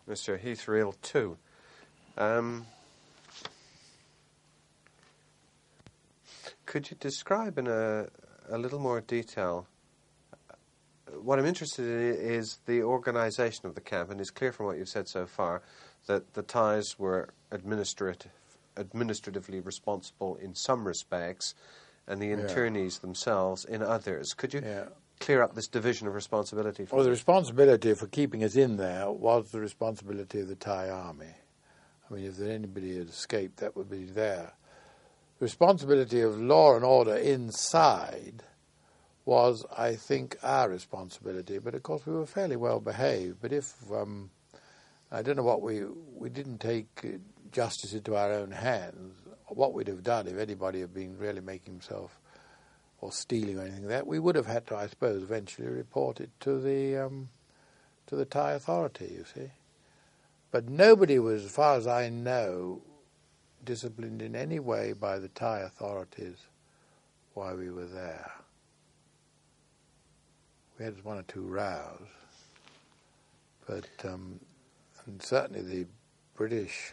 Mr. Heath-Reel too. Could you describe in a little more detail? What I'm interested in is the organisation of the camp, and it's clear from what you've said so far that the Thais were administratively responsible in some respects, and the internees themselves in others. Could you clear up this division of responsibility? Well, the responsibility for keeping us in there was the responsibility of the Thai army. I mean, if anybody had escaped, that would be there. The responsibility of law and order inside was, I think, our responsibility. But, of course, we were fairly well behaved. But if, I don't know what we didn't take justice into our own hands, what we'd have done if anybody had been really making himself or stealing or anything like that, we would have had to, I suppose, eventually report it to the Thai authority, you see. But nobody was, as far as I know, disciplined in any way by the Thai authorities while we were there. We had one or two rows, but and certainly the British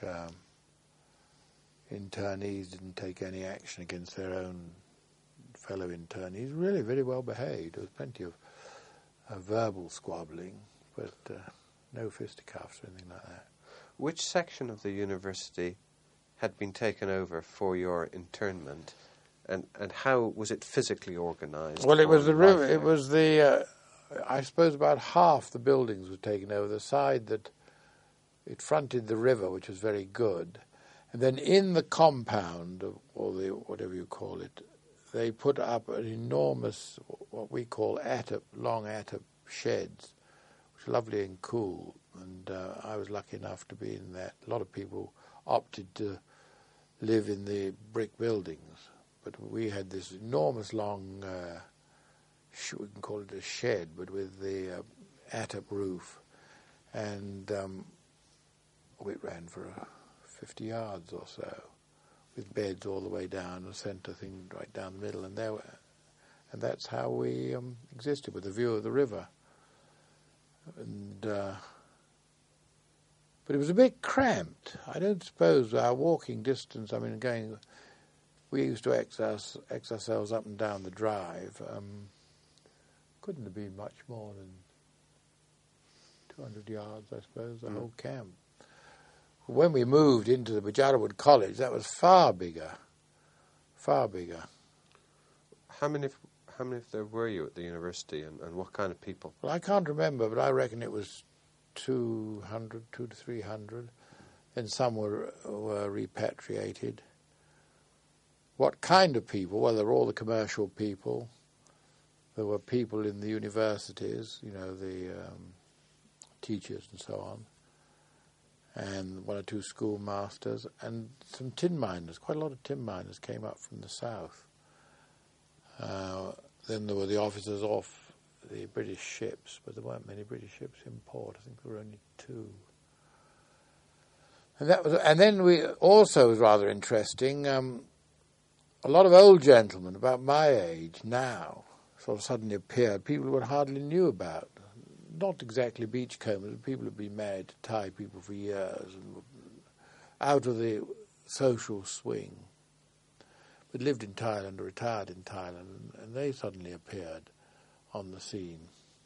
internees didn't take any action against their own fellow internees. Really very well behaved. There was plenty of verbal squabbling, but no fisticuffs or anything like that. Which section of the university had been taken over for your internment, and how was it physically organised? Well, it was the river. It was the. I suppose about half the buildings were taken over. The side that it fronted the river, which was very good, and then in the compound, or the whatever you call it, they put up an enormous, what we call long atap sheds, which are lovely and cool. And I was lucky enough to be in that. A lot of people opted to live in the brick buildings, but we had this enormous long, we can call it a shed, but with the atap roof, and it ran for 50 yards or so, with beds all the way down, a centre thing right down the middle, and that's how we existed, with a view of the river. And but it was a bit cramped. I don't suppose our walking distance, I mean, we used to exercise ourselves up and down the drive. Couldn't have been much more than 200 yards, I suppose, the whole camp. When we moved into the Bajarawood College, that was far bigger. Far bigger. How many of there were you at the university, and what kind of people? Well, I can't remember, but I reckon it was 200 to 300. Then some were repatriated. What kind of people? Well, there were all the commercial people. There were people in the universities, the teachers and so on, and one or two schoolmasters, and some tin miners. Quite a lot of tin miners came up from the south. Then there were the officers off the British ships, but there weren't many British ships in port. I think there were only two. And then we also was rather interesting. A lot of old gentlemen about my age now sort of suddenly appeared. People who hardly knew about. Not exactly beachcombers, but people who'd been married to Thai people for years and were out of the social swing, but lived in Thailand or retired in Thailand, and they suddenly appeared on the scene.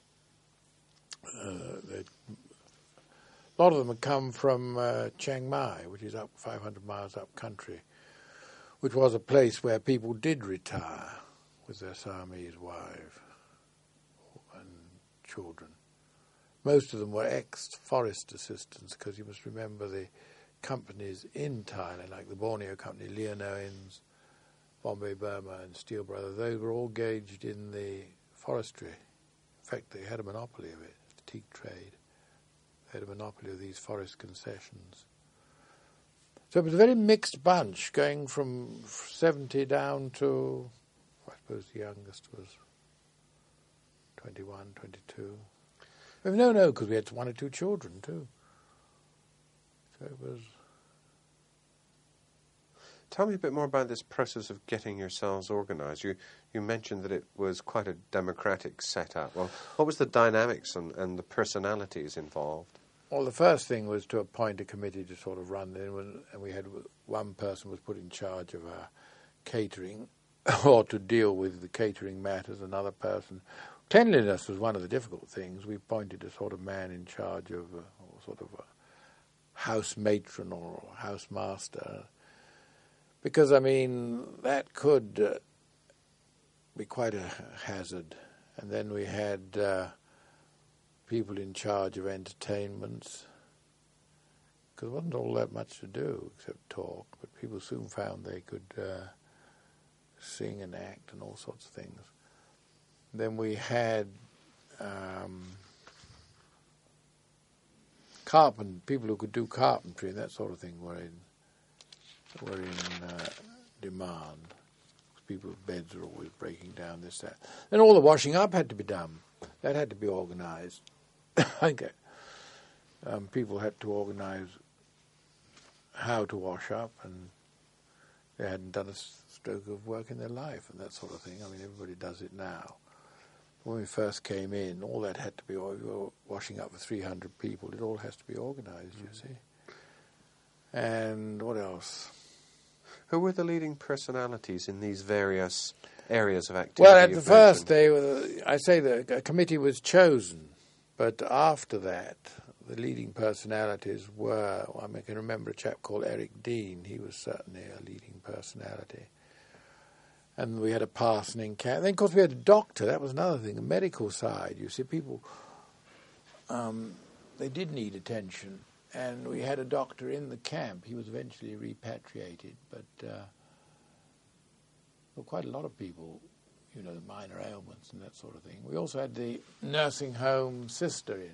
A lot of them had come from Chiang Mai, which is up 500 miles up country, which was a place where people did retire with their Siamese wives and children. Most of them were ex-forest assistants, because you must remember the companies in Thailand, like the Borneo Company, Leon Owens, Bombay Burma and Steel Brothers, they were all engaged in the forestry. In fact, they had a monopoly of it, the teak trade. They had a monopoly of these forest concessions. So it was a very mixed bunch, going from 70 down to, I suppose the youngest was 21, 22. No, because we had one or two children too. So it was... Tell me a bit more about this process of getting yourselves organised. You mentioned that it was quite a democratic setup. Well, what was the dynamics and the personalities involved? Well, the first thing was to appoint a committee to sort of run it, and we had one person was put in charge of our catering, or to deal with the catering matters, another person. Cleanliness was one of the difficult things. We appointed a sort of man in charge of sort of a house matron or house master, because, I mean, that could be quite a hazard. And then we had people in charge of entertainments, because there wasn't all that much to do except talk, but people soon found they could sing and act and all sorts of things. Then we had people who could do carpentry and that sort of thing were in demand. People's beds were always breaking down, this, that. Then all the washing up had to be done. That had to be organised. People had to organise how to wash up, and they hadn't done a stroke of work in their life and that sort of thing. I mean, everybody does it now. When we first came in, all that had to be, we were washing up for 300 people. It all has to be organised, you see. And what else? Who were the leading personalities in these various areas of activity? Well, at the first, the committee was chosen, but after that, the leading personalities were, I can remember a chap called Eric Dean. He was certainly a leading personality. And we had a parson in camp. Then, of course, we had a doctor. That was another thing, the medical side. You see, people, they did need attention. And we had a doctor in the camp. He was eventually repatriated. But there were quite a lot of people, the minor ailments and that sort of thing. We also had the nursing home sister in.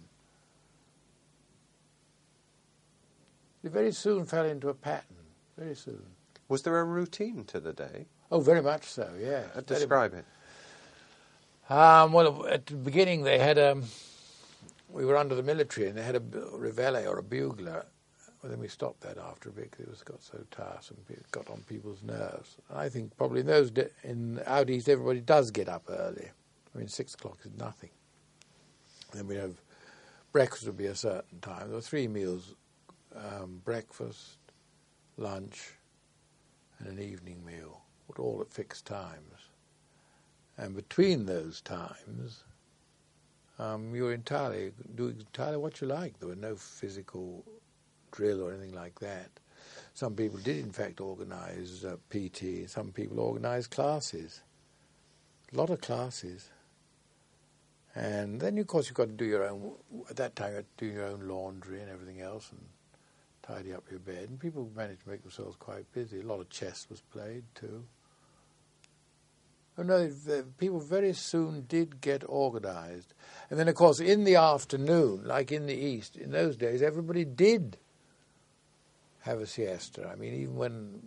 We very soon fell into a pattern, very soon. Was there a routine to the day? Oh, very much so, yes. Describe it. Well, at the beginning they had we were under the military and they had a reveille or a bugler. Well, then we stopped that after a bit because it got so tiresome. It got on people's nerves. I think probably in out east everybody does get up early. I mean, 6 o'clock is nothing. Then we have breakfast would be a certain time. There were 3 meals: breakfast, lunch, and an evening meal, all at fixed times. And between those times, you were do entirely what you like. There were no physical drill or anything like that. Some people did, in fact, organise PT. Some people organised classes, a lot of classes. And then, of course, you've got to do your own. At that time, you had to do your own laundry and everything else, and tidy up your bed. And people managed to make themselves quite busy. A lot of chess was played too. Oh no, people very soon did get organised. And then, of course, in the afternoon, like in the East, in those days, everybody did have a siesta. I mean, even when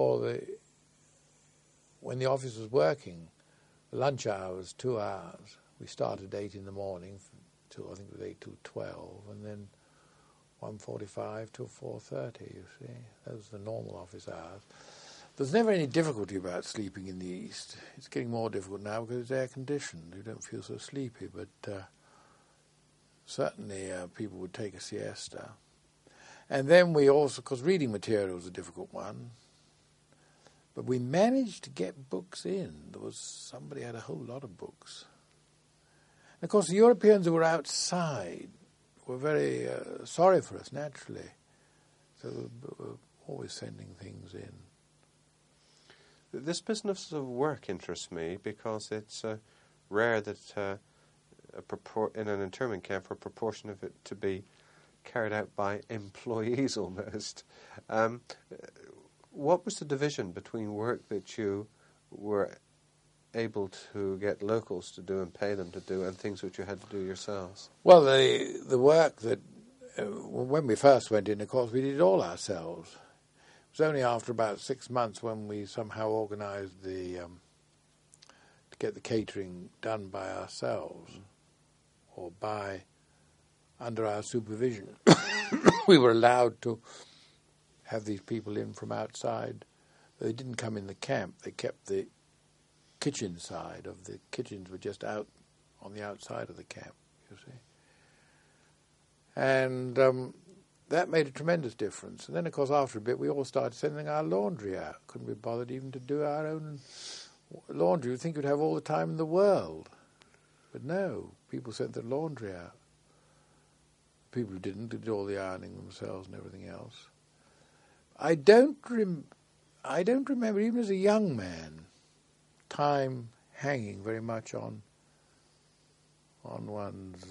the office was working, the lunch hour was 2 hours. We started at 8 in the morning till, I think it was 8 till 12, and then 1:45 till 4:30, you see. Those are the normal office hours. There's never any difficulty about sleeping in the East. It's getting more difficult now because it's air-conditioned. You don't feel so sleepy, but certainly people would take a siesta. And then we also, because reading material was a difficult one, but we managed to get books in. Somebody had a whole lot of books. And of course, the Europeans who were outside were very sorry for us, naturally. So we were always sending things in. This business of work interests me because it's rare that in an internment camp for a proportion of it to be carried out by employees almost. What was the division between work that you were able to get locals to do and pay them to do and things which you had to do yourselves? Well, the work that, when we first went in, of course, we did it all ourselves. It was only after about 6 months when we somehow organised to get the catering done by ourselves or under our supervision. We were allowed to have these people in from outside. They didn't come in the camp. They kept the kitchen side of the kitchens were just out on the outside of the camp, you see. And that made a tremendous difference. And then, of course, after a bit, we all started sending our laundry out. Couldn't be bothered even to do our own laundry. You'd think you'd have all the time in the world. But no, people sent their laundry out. People who didn't did all the ironing themselves and everything else. I don't remember, even as a young man, time hanging very much on one's,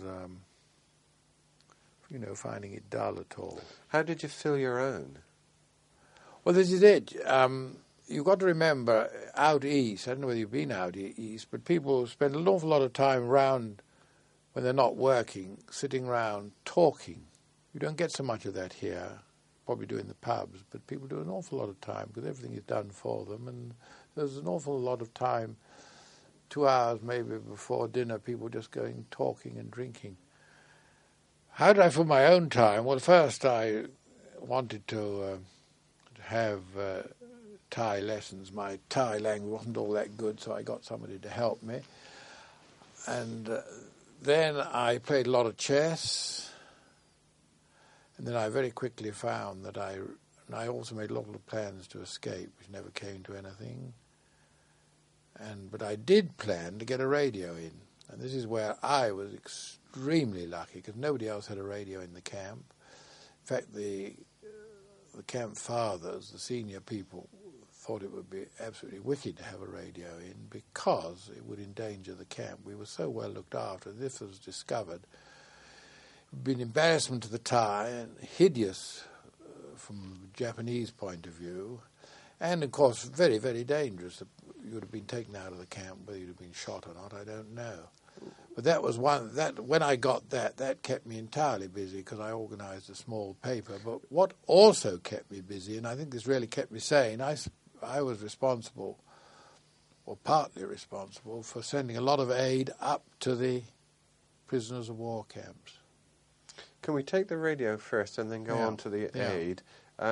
finding it dull at all. How did you fill your own? Well, this is it. You've got to remember, out east, I don't know whether you've been out east, but people spend an awful lot of time round, when they're not working, sitting round talking. You don't get so much of that here. Probably do in the pubs, but people do an awful lot of time because everything is done for them, and there's an awful lot of time, 2 hours maybe before dinner, people just going talking and drinking. How did I fill my own time? Well, first I wanted to have Thai lessons. My Thai language wasn't all that good, so I got somebody to help me. And then I played a lot of chess. And then I very quickly found that I also made a lot of plans to escape, which never came to anything. But I did plan to get a radio in. And this is where I was extremely lucky, because nobody else had a radio in the camp. In fact, the camp fathers, the senior people, thought it would be absolutely wicked to have a radio in because it would endanger the camp. We were so well looked after. This was discovered. It would be an embarrassment to the Thai and hideous from a Japanese point of view, and of course very, very dangerous. You would have been taken out of the camp, whether you'd have been shot or not, I don't know. But that was one, that when I got that kept me entirely busy because I organised a small paper. But what also kept me busy, and I think this really kept me sane, I was responsible, or partly responsible, for sending a lot of aid up to the prisoners of war camps. Can we take the radio first and then go on to the aid?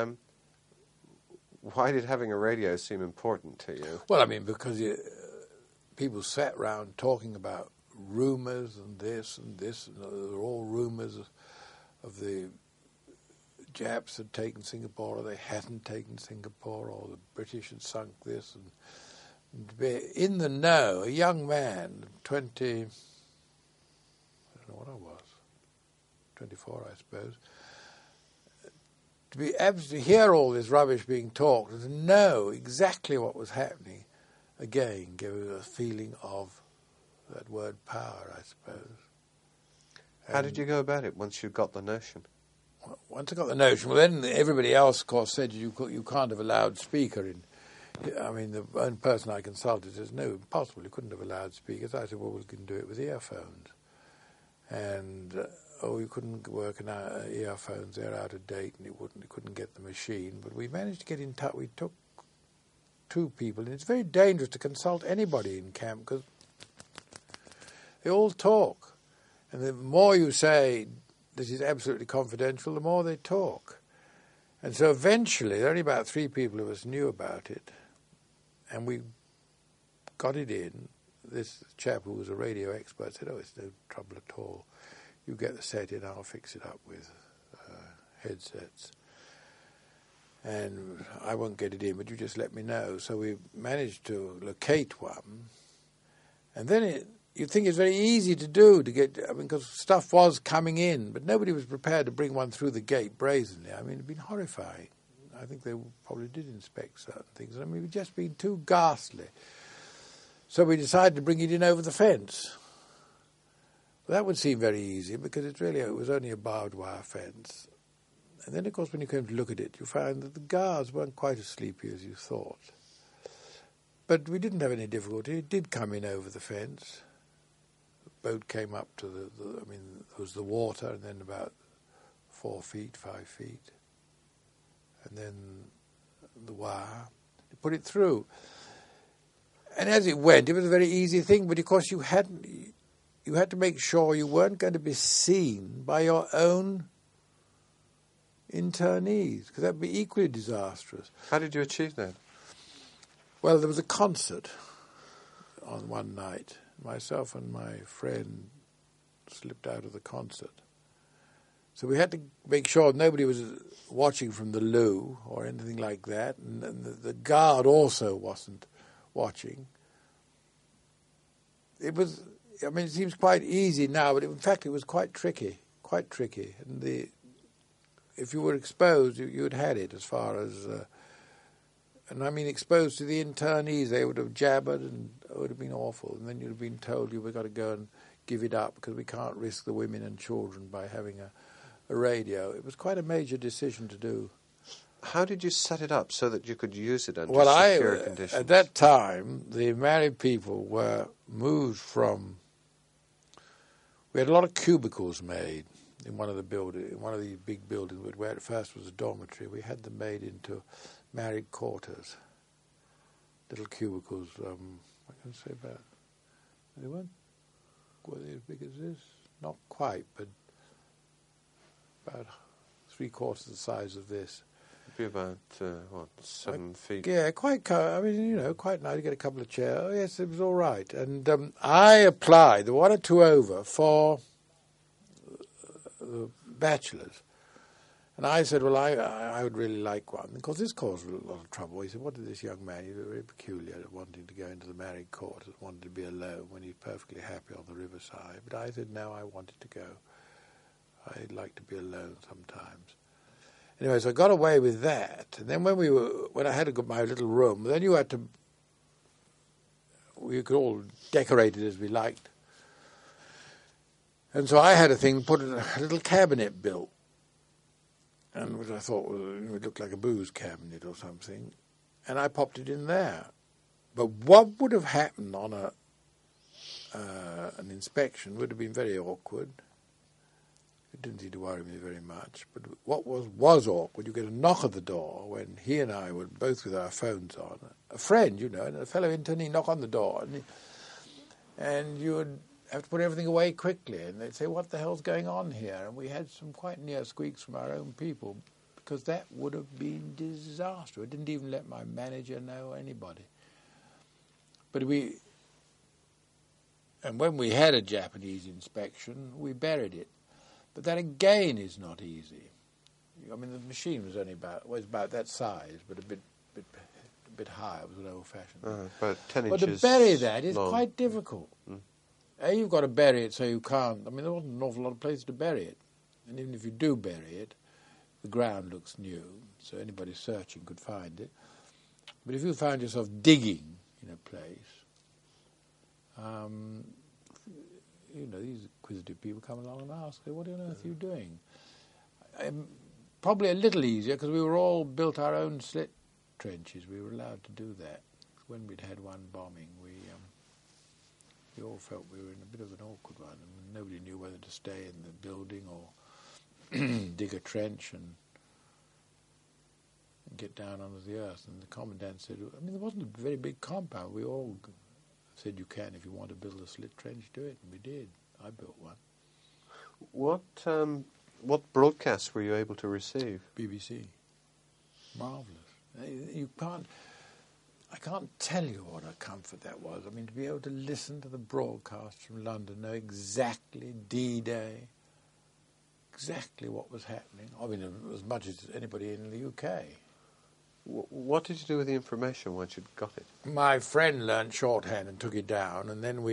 Why did having a radio seem important to you? Well, I mean, because people sat round talking about rumours and this, and they were all rumours of the Japs had taken Singapore, or they hadn't taken Singapore, or the British had sunk this. And to be in the know, a young man, 20, I don't know what I was, 24, I suppose, to hear all this rubbish being talked and to know exactly what was happening, again, gave us a feeling of that word power, I suppose. How did you go about it once you got the notion? Once I got the notion, well, then everybody else, of course, said you can't have a loudspeaker in. I mean, the only person I consulted says, no, impossible, you couldn't have a loudspeaker. I said, well, we can do it with earphones. And, you couldn't work in earphones, they're out of date, and you couldn't get the machine. But we managed to get in touch. We took 2 people, and it's very dangerous to consult anybody in camp because they all talk. And the more you say, this is absolutely confidential, the more they talk. And so eventually, there were only about 3 people of us knew about it, and we got it in. This chap who was a radio expert said, it's no trouble at all. You get the set in, I'll fix it up with headsets. And I won't get it in, but you just let me know. So we managed to locate one. And then you'd think it's very easy to do, because stuff was coming in, but nobody was prepared to bring one through the gate brazenly. I mean, it'd been horrifying. I think they probably did inspect certain things. I mean, it had just been too ghastly. So we decided to bring it in over the fence. Well, that would seem very easy because it was only a barbed wire fence. And then, of course, when you came to look at it, you found that the guards weren't quite as sleepy as you thought. But we didn't have any difficulty. It did come in over the fence. The boat came up to there was the water, and then about 4 feet, 5 feet. And then the wire. You put it through. And as it went, it was a very easy thing, but of course you had to make sure you weren't going to be seen by your own internees, because that would be equally disastrous. How did you achieve that? Well, there was a concert on one night. Myself and my friend slipped out of the concert. So we had to make sure nobody was watching from the loo or anything like that, and the guard also wasn't watching. It was, I mean, it seems quite easy now, but in fact it was quite tricky. And if you were exposed, you'd had it as far as, and I mean exposed to the internees, they would have jabbered and it would have been awful. And then you'd have been told we've got to go and give it up because we can't risk the women and children by having a radio. It was quite a major decision to do. How did you set it up so that you could use it under secure conditions? At that time, the married people were moved from. We had a lot of cubicles made in one of the these big buildings, where at first was a dormitory. We had them made into married quarters, little cubicles. I can say about they weren't as big as this, not quite, but about 3/4 the size of this. Be about 7 feet. Yeah, quite. I mean, quite nice. You get a couple of chairs. Oh, yes, it was all right. And I applied the 1 or 2 over for the bachelors, and I said, well, I would really like one because this caused a lot of trouble. He said, what did this young man? He was very peculiar, wanting to go into the married quarters, wanted to be alone when he's perfectly happy on the riverside. But I said, no, I wanted to go. I'd like to be alone sometimes. Anyway, so I got away with that. And then when I had to go to my little room, then we could all decorate it as we liked. And so I had a little cabinet built, and which I thought would look like a booze cabinet or something, and I popped it in there. But what would have happened on an inspection would have been very awkward. It didn't seem to worry me very much. But what was awkward, you get a knock at the door when he and I were both with our phones on. A friend, and a fellow internee knock on the door, and you would have to put everything away quickly. And they'd say, what the hell's going on here? And we had some quite near squeaks from our own people, because that would have been disaster. I didn't even let my manager know, anybody. But and when we had a Japanese inspection, we buried it. But that again is not easy. I mean, the machine was about that size, but a bit higher. It was an old-fashioned. About 10 but inches. But to bury that is long. quite difficult. You've got to bury it so you can't. I mean, there wasn't an awful lot of places to bury it, and even if you do bury it, the ground looks new, so anybody searching could find it. But if you found yourself digging in a place, these inquisitive people come along and ask, what on earth are you doing? Probably a little easier, because we were all built our own slit trenches. We were allowed to do that. When we'd had one bombing, we all felt we were in a bit of an awkward one, and nobody knew whether to stay in the building or dig a trench and get down onto the earth. And the commandant said, there wasn't a very big compound. We all said, you can, if you want to build a slit trench, do it. And we did. I built one. What broadcasts were you able to receive? BBC. Marvellous. I can't tell you what a comfort that was. I mean, to be able to listen to the broadcasts from London, know exactly D-Day, exactly what was happening. I mean, as much as anybody in the UK. What did you do with the information once you'd got it? My friend learned shorthand and took it down, and then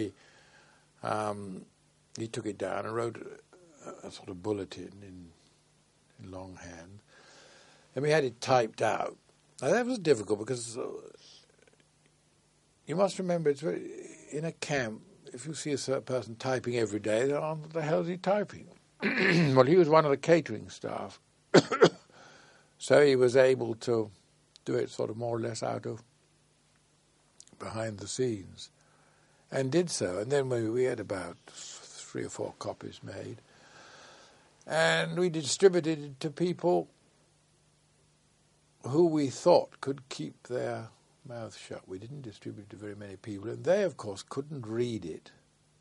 he took it down and wrote a sort of bulletin in longhand. And we had it typed out. Now, that was difficult because you must remember, in a camp, if you see a person typing every day, what the hell is he typing? Well, he was one of the catering staff. So he was able to do it sort of more or less out of behind the scenes, and did so. And then we had about 3 or 4 copies made, and we distributed it to people who we thought could keep their mouth shut. We didn't distribute it to very many people, and they, of course, couldn't read it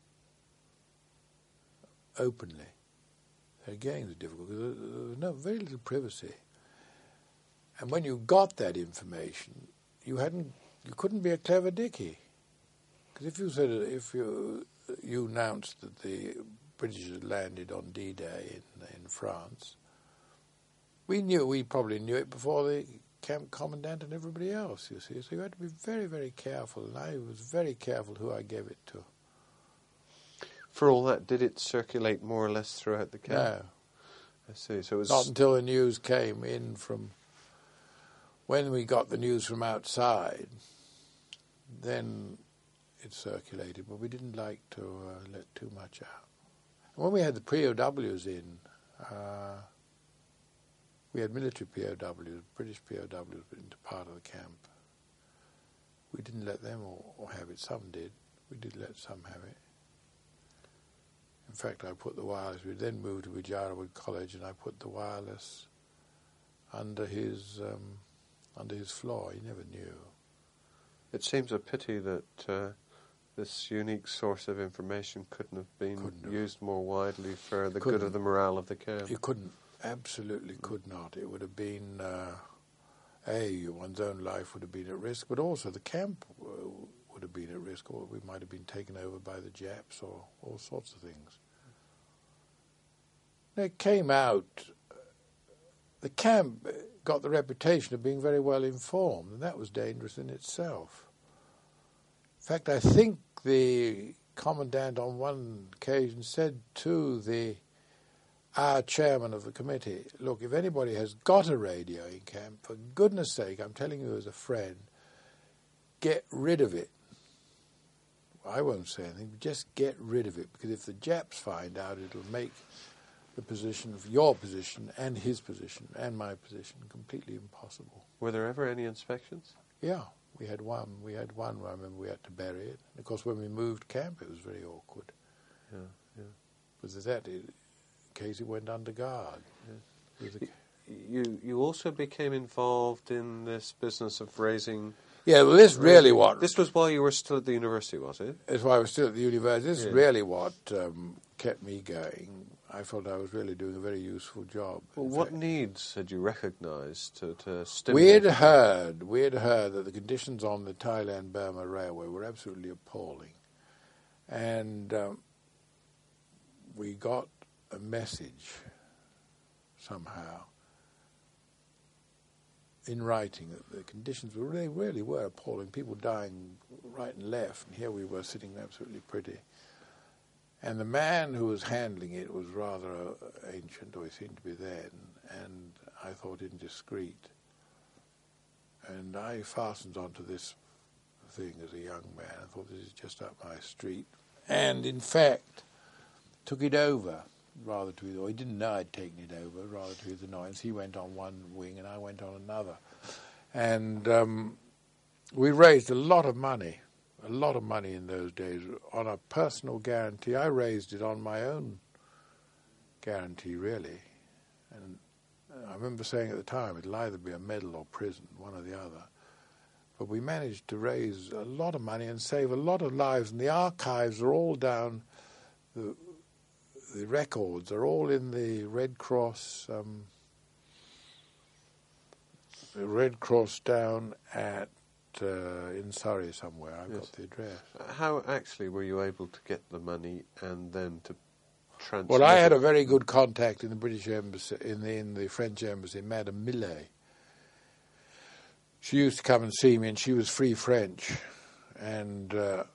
openly. Again, it was difficult because there was very little privacy. And when you got that information, you couldn't be a clever dickie, because if you announced that the British had landed on D-Day in France. We probably knew it before the camp commandant and everybody else, you see. So you had to be very, very careful, and I was very careful who I gave it to. For all that, did it circulate more or less throughout the camp? No. I see. So it was not until the news came in from... When we got the news from outside, then it circulated, but we didn't like to let too much out. And when we had the POWs in, we had military POWs, British POWs into part of the camp. We didn't let them all have it. Some did. We did let some have it. In fact, I put the wireless. We then moved to Wijarwood College, and I put the wireless under his floor. He never knew. It seems a pity that this unique source of information couldn't have been used more widely for the good of the morale of the camp. You couldn't. Absolutely could not. It would have been, one's own life would have been at risk, but also the camp would have been at risk, or we might have been taken over by the Japs, or all sorts of things. It came out, the camp got the reputation of being very well informed, and that was dangerous in itself. In fact, I think the commandant on one occasion said to our chairman of the committee, look, if anybody has got a radio in camp, for goodness sake, I'm telling you as a friend, get rid of it. I won't say anything, but just get rid of it, because if the Japs find out, it'll make the position of your position and his position and my position completely impossible. Were there ever any inspections? Yeah, we had one. I remember we had to bury it. And of course, when we moved camp, it was very awkward. Yeah. Because in case it went under guard. Yeah. You also became involved in this business of raising... Yeah, well, this really what... This was while you were still at the university, was it? It's while I was still at the university. This is really what kept me going. I felt I was really doing a very useful job. Well, what needs had you recognised to stimulate? We had heard that the conditions on the Thailand-Burma Railway were absolutely appalling. And we got a message somehow in writing that the conditions really were appalling. People dying right and left, and here we were sitting absolutely pretty. And the man who was handling it was rather ancient, or he seemed to be then, and I thought indiscreet. And I fastened onto this thing as a young man. I thought, this is just up my street. And in fact, took it over, he didn't know I'd taken it over, rather to his annoyance. He went on one wing and I went on another. And we raised a lot of money in those days on a personal guarantee. I raised it on my own guarantee, really. And I remember saying at the time it'll either be a medal or prison, one or the other. But we managed to raise a lot of money and save a lot of lives. And the archives are all down, the records are all in the Red Cross down at in Surrey somewhere. I've got the address. How actually were you able to get the money and then to transmit? Well, I had a very good contact in the British Embassy, in the French Embassy, Madame Millet. She used to come and see me, and she was free French, and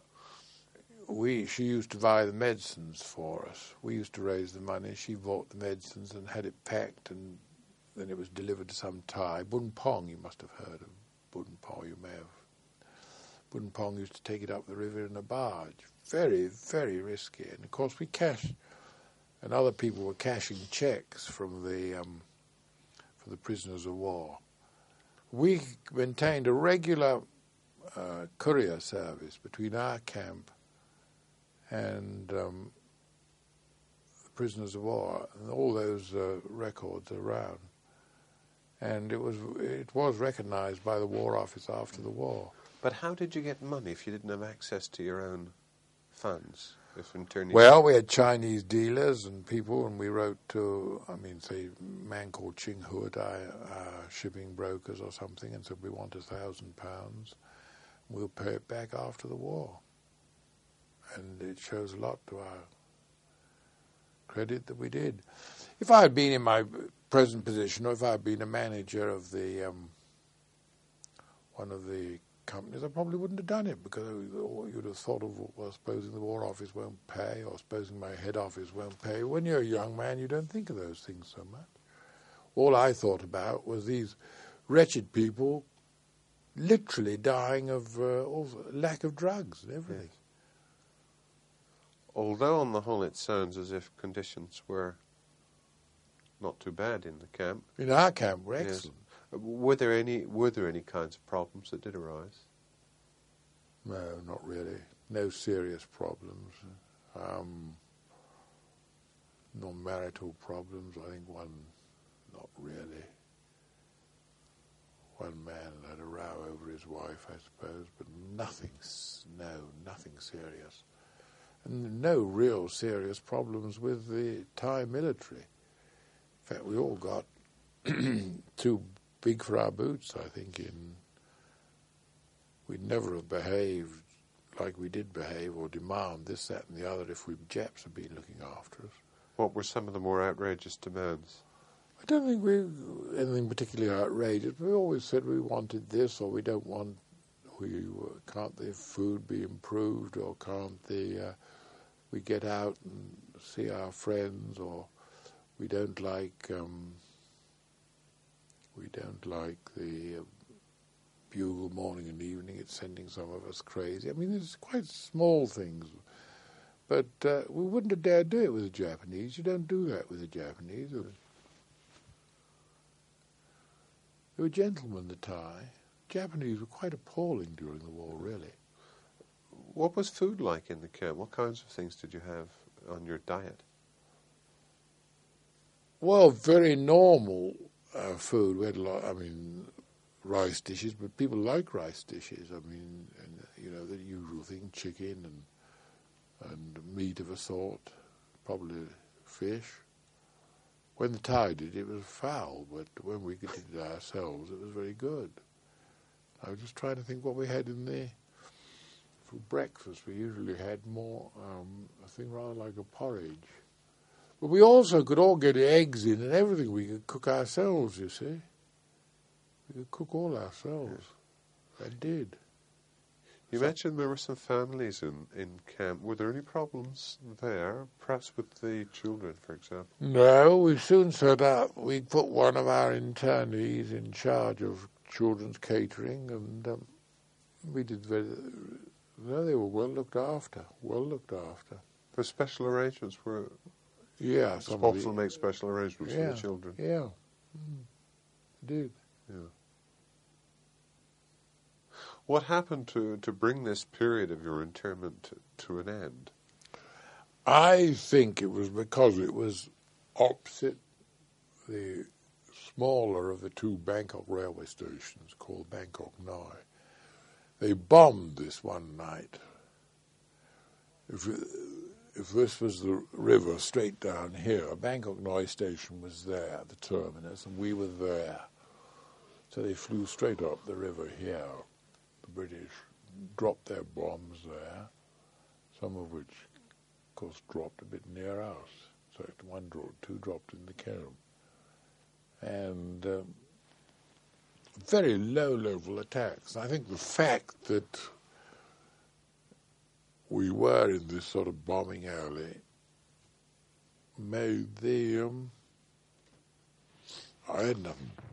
she used to buy the medicines for us. We used to raise the money. She bought the medicines and had it packed, and then it was delivered to some Thai. Bun Pong, you must have heard of Bun Pong, you may have. Bun Pong used to take it up the river in a barge. Very, very risky. And of course we cashed, and other people were cashing checks from for the prisoners of war. We maintained a regular courier service between our camp and the prisoners of war, and all those records around. And it was recognised by the War Office after the war. But how did you get money if you didn't have access to your own funds? Well, we had Chinese dealers and people, and we wrote to, say, a man called Ching Huat, our shipping brokers or something, and said, we want £1,000. We'll pay it back after the war. And it shows a lot to credit that we did. If I had been in my present position, or if I had been a manager of the one of the companies, I probably wouldn't have done it, because you'd have thought of, well, supposing the War Office won't pay, or supposing my head office won't pay. When you're a young man, you don't think of those things so much. All I thought about was these wretched people literally dying of lack of drugs and everything. Yes. Although on the whole it sounds as if conditions were not too bad in the camp. In our camp, were excellent. Yes. Were there any kinds of problems that did arise? No, not really. No serious problems. Non-marital problems, I think one, not really. One man had a row over his wife, I suppose, but nothing serious. And no real serious problems with the Thai military. In fact, we all got too big for our boots, I think. We'd never have behaved like we did behave, or demand this, that and the other, if we Japs had been looking after us. What were some of the more outrageous demands? I don't think anything particularly outrageous. We always said we wanted this, or we don't want. Can't the food be improved, or can't we get out and see our friends, or we don't like the bugle morning and evening. It's sending some of us crazy. I mean, it's quite small things. But we wouldn't have dared do it with the Japanese. You don't do that with the Japanese. They were gentlemen, the Thai. Japanese were quite appalling during the war, really. What was food like in the camp? What kinds of things did you have on your diet? Well, very normal food. We had rice dishes, but people like rice dishes. I mean, the usual thing, chicken and meat of a sort, probably fish. When the Thai did it was foul, but when we did it ourselves, it was very good. I was just trying to think what we had in there. For breakfast, we usually had more, a thing rather like a porridge. But we also could all get eggs in and everything. We could cook ourselves, you see. We could cook all ourselves. I did. You mentioned there were some families in camp. Were there any problems there, perhaps with the children, for example? No, we soon set up. We put one of our internees in charge of children's catering, and we did very... No, they were well looked after. The special arrangements were... Yeah. Hospitals make special arrangements for the children. Yeah, they did. Yeah. What happened to bring this period of your internment to an end? I think it was because it was opposite the smaller of the two Bangkok railway stations called Bangkok Noi. They bombed this one night. If this was the river straight down here, Bangkok Noi station was there, the terminus, and we were there. So they flew straight up the river here. The British dropped their bombs there, some of which, of course, dropped a bit near us. So two dropped in the Kerem. And very low-level attacks. I think the fact that we were in this sort of bombing alley made I had nothing